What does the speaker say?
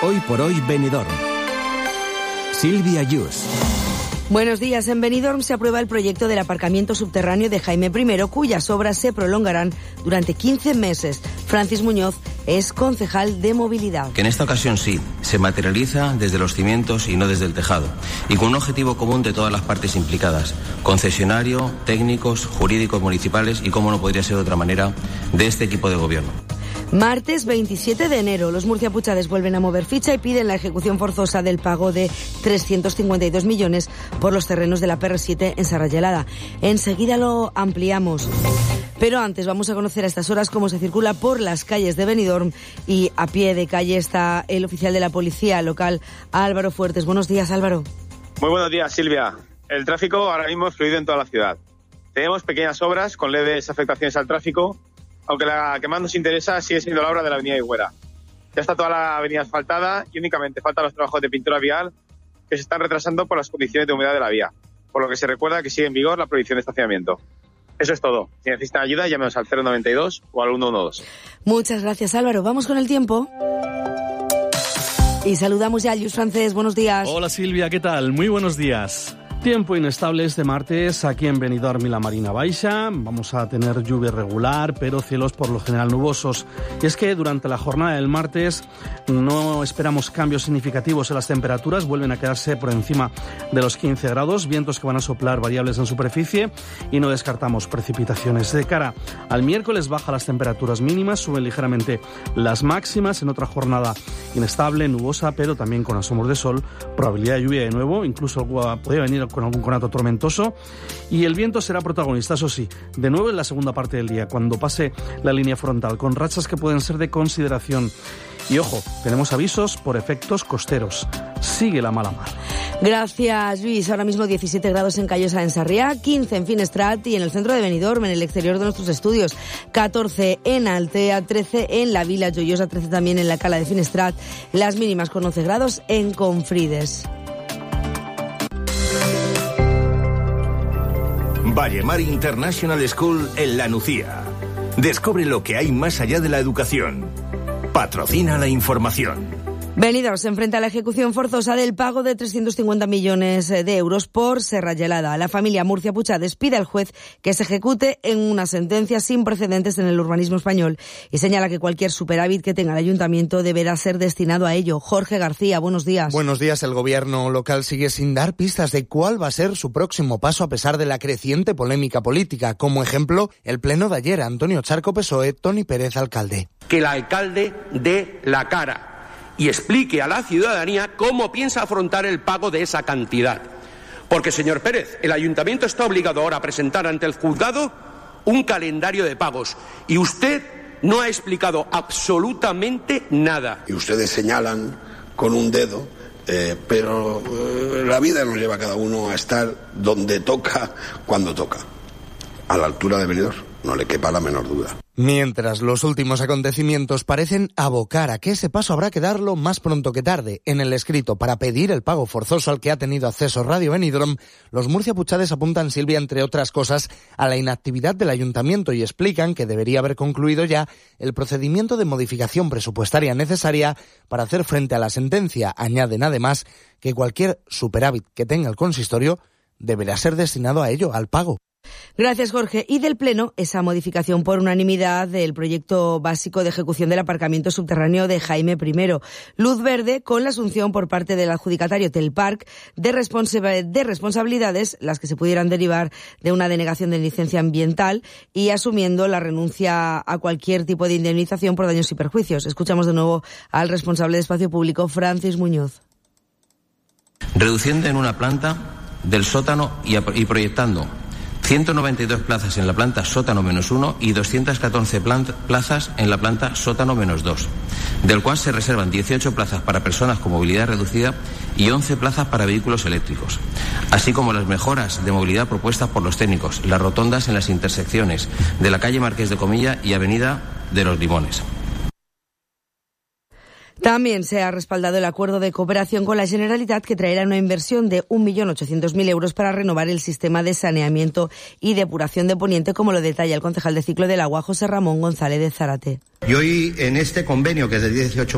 Hoy por hoy Benidorm. Silvia Yus. Buenos días. En Benidorm se aprueba el proyecto del aparcamiento subterráneo de Jaime I, cuyas obras se prolongarán durante 15 meses. Francis Muñoz es concejal de movilidad. Que en esta ocasión sí, se materializa desde los cimientos y no desde el tejado, y con un objetivo común de todas las partes implicadas: concesionario, técnicos, jurídicos, municipales y, como no podría ser de otra manera, de este equipo de gobierno. Martes 27 de enero, los murciapuchades vuelven a mover ficha y piden la ejecución forzosa del pago de 352 millones por los terrenos de la PR7 en Sarrayelada. Enseguida lo ampliamos. Pero antes vamos a conocer a estas horas cómo se circula por las calles de Benidorm, y a pie de calle está el oficial de la policía local, Álvaro Fuertes. Buenos días, Álvaro. Muy buenos días, Silvia. El tráfico ahora mismo es fluido en toda la ciudad. Tenemos pequeñas obras con leves afectaciones al tráfico, aunque la que más nos interesa sigue siendo la obra de la avenida Higuera. Ya está toda la avenida asfaltada y únicamente faltan los trabajos de pintura vial que se están retrasando por las condiciones de humedad de la vía, por lo que se recuerda que sigue en vigor la prohibición de estacionamiento. Eso es todo. Si necesitan ayuda, llámenos al 092 o al 112. Muchas gracias, Álvaro. Vamos con el tiempo. Y saludamos ya a Lluís Francés. Buenos días. Hola, Silvia, ¿qué tal? Muy buenos días. Tiempo inestable este martes aquí en Benidorm y la Marina Baixa. Vamos a tener lluvia regular, pero cielos por lo general nubosos. Y es que durante la jornada del martes no esperamos cambios significativos en las temperaturas. Vuelven a quedarse por encima de los 15 grados. Vientos que van a soplar variables en superficie y no descartamos precipitaciones. De cara al miércoles bajan las temperaturas mínimas, suben ligeramente las máximas. En otra jornada inestable, nubosa, pero también con asomos de sol. Probabilidad de lluvia de nuevo, incluso podría venir con algún conato tormentoso, y el viento será protagonista, eso sí, de nuevo en la segunda parte del día, cuando pase la línea frontal, con rachas que pueden ser de consideración. Y ojo, tenemos avisos por efectos costeros. Sigue la mala mar. Gracias, Luis. Ahora mismo 17 grados en Callosa, en Sarriá, 15 en Finestrat y en el centro de Benidorm, en el exterior de nuestros estudios, 14 en Altea, 13 en la Vila Joiosa, 13 también en la Cala de Finestrat, las mínimas con 11 grados en Confrides. Vallemar International School en La Nucía. Descubre lo que hay más allá de la educación. Patrocina la información. Benidorm se enfrenta a la ejecución forzosa del pago de 350 millones de euros por Serrallelada. La familia Murcia-Puchades pide al juez que se ejecute en una sentencia sin precedentes en el urbanismo español y señala que cualquier superávit que tenga el ayuntamiento deberá ser destinado a ello. Jorge García, buenos días. Buenos días. El gobierno local sigue sin dar pistas de cuál va a ser su próximo paso a pesar de la creciente polémica política. Como ejemplo, el pleno de ayer, Antonio Charco, PSOE, Toni Pérez, alcalde. Que el alcalde dé la cara y explique a la ciudadanía cómo piensa afrontar el pago de esa cantidad. Porque, señor Pérez, el ayuntamiento está obligado ahora a presentar ante el juzgado un calendario de pagos y usted no ha explicado absolutamente nada. Y ustedes señalan con un dedo, pero la vida nos lleva a cada uno a estar donde toca, cuando toca. A la altura de Benidorm, no le quepa la menor duda. Mientras los últimos acontecimientos parecen abocar a que ese paso habrá que darlo más pronto que tarde, en el escrito para pedir el pago forzoso al que ha tenido acceso Radio Benidorm, los murciapuchades apuntan, Silvia, entre otras cosas, a la inactividad del ayuntamiento y explican que debería haber concluido ya el procedimiento de modificación presupuestaria necesaria para hacer frente a la sentencia. Añaden además que cualquier superávit que tenga el consistorio deberá ser destinado a ello, al pago. Gracias, Jorge. Y del Pleno, esa modificación por unanimidad del proyecto básico de ejecución del aparcamiento subterráneo de Jaime I. Luz verde con la asunción por parte del adjudicatario Telparc de responsabilidades, las que se pudieran derivar de una denegación de licencia ambiental, y asumiendo la renuncia a cualquier tipo de indemnización por daños y perjuicios. Escuchamos de nuevo al responsable de Espacio Público, Francis Muñoz. Reduciendo en una planta del sótano y proyectando 192 plazas en la planta sótano -1 y 214 plazas en la planta sótano -2, del cual se reservan 18 plazas para personas con movilidad reducida y 11 plazas para vehículos eléctricos, así como las mejoras de movilidad propuestas por los técnicos, las rotondas en las intersecciones de la calle Marqués de Comilla y Avenida de los Limones. También se ha respaldado el acuerdo de cooperación con la Generalitat, que traerá una inversión de 1.800.000 euros para renovar el sistema de saneamiento y depuración de Poniente, como lo detalla el concejal de Ciclo del Agua, José Ramón González de Zárate. Y hoy, en este convenio, que es del 18